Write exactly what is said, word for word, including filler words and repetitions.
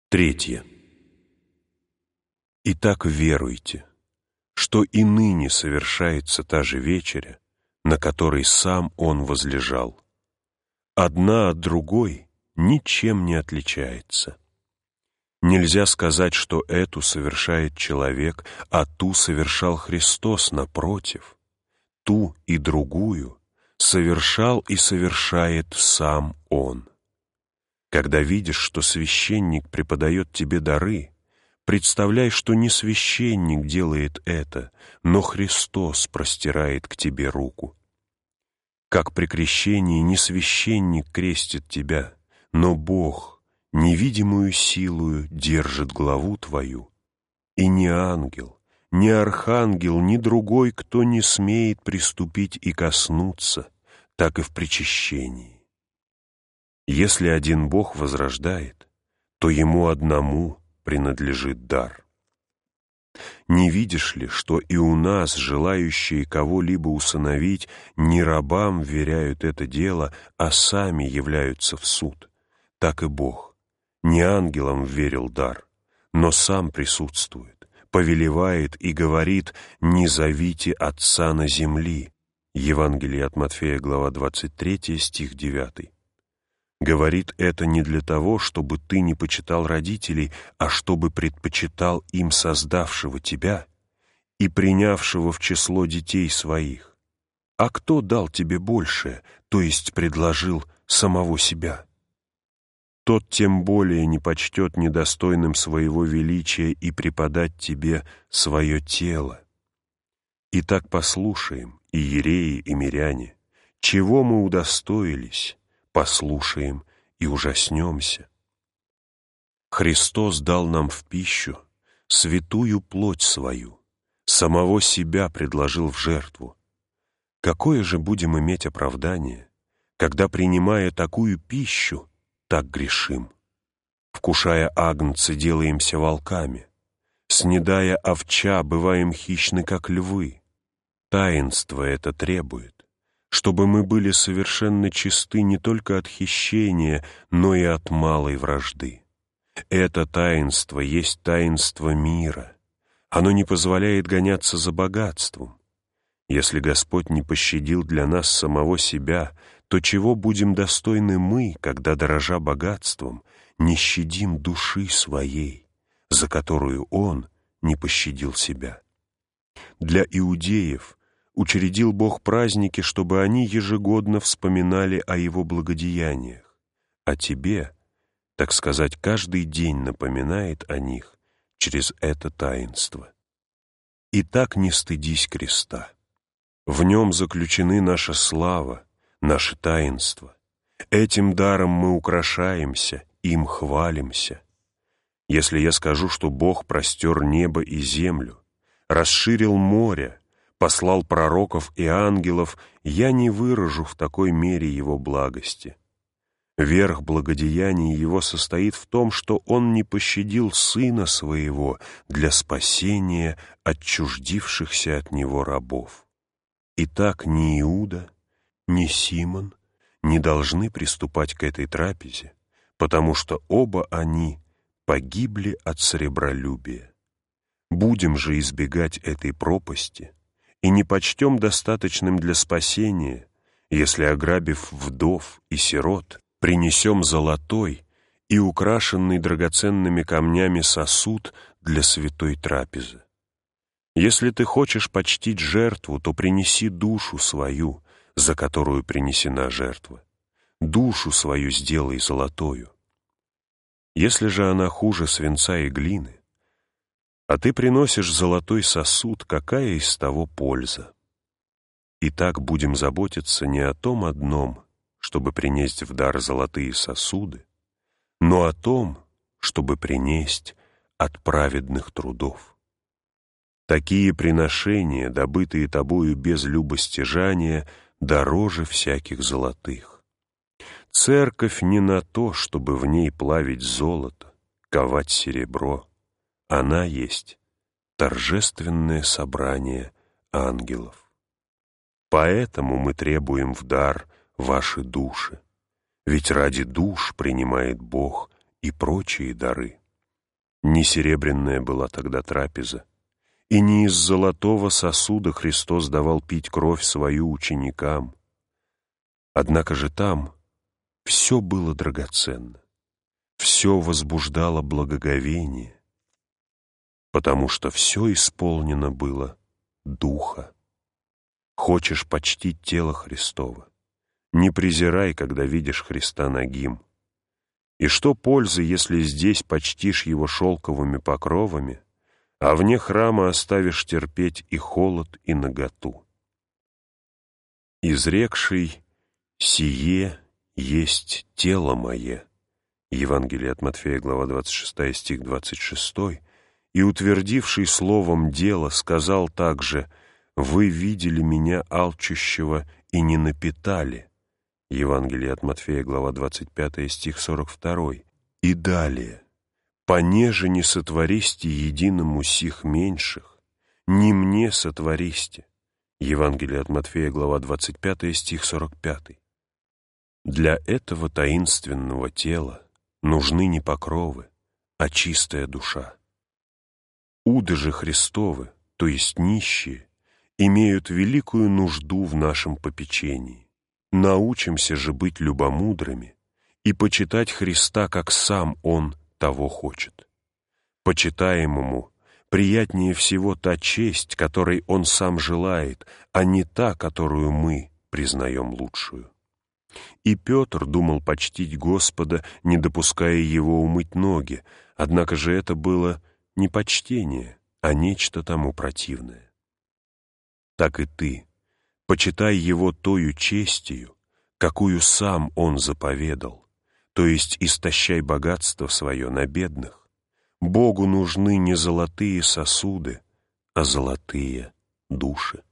Третье. Итак, веруйте, что и ныне совершается та же вечеря, на которой сам Он возлежал. Одна от другой ничем не отличается. Нельзя сказать, что эту совершает человек, а ту совершал Христос, напротив. Ту и другую совершал и совершает сам Он. Когда видишь, что священник преподает тебе дары, представляй, что не священник делает это, но Христос простирает к тебе руку. Как при крещении не священник крестит тебя, но Бог невидимую силою держит главу твою, и ни ангел, ни архангел, ни другой, кто не смеет приступить и коснуться, так и в причащении. Если один Бог возрождает, то Ему одному принадлежит дар. Не видишь ли, что и у нас, желающие кого-либо усыновить, не рабам вверяют это дело, а сами являются в суд? Так и Бог не ангелам вверил дар, но сам присутствует, повелевает и говорит: «Не зовите Отца на земли». Евангелие от Матфея, глава двадцать третья, стих девятый. Говорит это не для того, чтобы ты не почитал родителей, а чтобы предпочитал им создавшего тебя и принявшего в число детей своих. А кто дал тебе большее, то есть предложил самого себя? Тот тем более не почтет недостойным своего величия и преподать тебе свое тело. Итак, послушаем, иереи и миряне, чего мы удостоились, послушаем и ужаснемся. Христос дал нам в пищу святую плоть свою, самого себя предложил в жертву. Какое же будем иметь оправдание, когда, принимая такую пищу, так грешим? Вкушая агнца, делаемся волками, снедая овча, бываем хищны, как львы. Таинство это требует, чтобы мы были совершенно чисты не только от хищения, но и от малой вражды. Это таинство есть таинство мира. Оно не позволяет гоняться за богатством. Если Господь не пощадил для нас самого себя, то чего будем достойны мы, когда, дорожа богатством, не щадим души своей, за которую Он не пощадил себя? Для иудеев учредил Бог праздники, чтобы они ежегодно вспоминали о Его благодеяниях, а тебе, так сказать, каждый день напоминает о них через это таинство. Итак, не стыдись креста. В нем заключены наша слава, наше таинство. Этим даром мы украшаемся, им хвалимся. Если я скажу, что Бог простер небо и землю, расширил море, послал пророков и ангелов, я не выражу в такой мере Его благости. Верх благодеяния Его состоит в том, что Он не пощадил Сына Своего для спасения отчуждившихся от Него рабов. Итак, ни Иуда, ни Симон не должны приступать к этой трапезе, потому что оба они погибли от сребролюбия. Будем же избегать этой пропасти и не почтем достаточным для спасения, если, ограбив вдов и сирот, принесем золотой и украшенный драгоценными камнями сосуд для святой трапезы. Если ты хочешь почтить жертву, то принеси душу свою, за которую принесена жертва. Душу свою сделай золотою. Если же она хуже свинца и глины, а ты приносишь золотой сосуд, какая из того польза? Итак, будем заботиться не о том одном, чтобы принести в дар золотые сосуды, но о том, чтобы принести от праведных трудов. Такие приношения, добытые тобою без любостяжания, дороже всяких золотых. Церковь не на то, чтобы в ней плавить золото, ковать серебро. Она есть торжественное собрание ангелов. Поэтому мы требуем в дар ваши души, ведь ради душ принимает Бог и прочие дары. Не серебряная была тогда трапеза, и не из золотого сосуда Христос давал пить кровь свою ученикам. Однако же там все было драгоценно, все возбуждало благоговение, потому что все исполнено было Духа. Хочешь почтить тело Христово, не презирай, когда видишь Христа нагим. И что пользы, если здесь почтишь Его шелковыми покровами, а вне храма оставишь терпеть и холод, и наготу? Изрекший «Сие есть тело мое» Евангелие от Матфея, глава двадцать шестая, стих двадцать шестой, и утвердивший словом дело сказал также «Вы видели меня алчущего и не напитали» Евангелие от Матфея, глава двадцать пятая, стих сорок второй, и далее «Понеже не сотвористе единому сих меньших, не мне сотвористе» Евангелие от Матфея, глава двадцать пятая, стих сорок пятый. Для этого таинственного тела нужны не покровы, а чистая душа. Уды же Христовы, то есть нищие, имеют великую нужду в нашем попечении. Научимся же быть любомудрыми и почитать Христа, как сам Он того хочет. Почитаемому приятнее всего та честь, которой Он сам желает, а не та, которую мы признаем лучшую. И Петр думал почтить Господа, не допуская Его умыть ноги, однако же это было не почтение, а нечто тому противное. Так и ты, почитай Его тою честью, какую сам Он заповедал, то есть истощай богатство свое на бедных. Богу нужны не золотые сосуды, а золотые души.